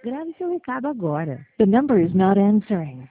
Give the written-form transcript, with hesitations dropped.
Grave seu recado agora. The number is not answering.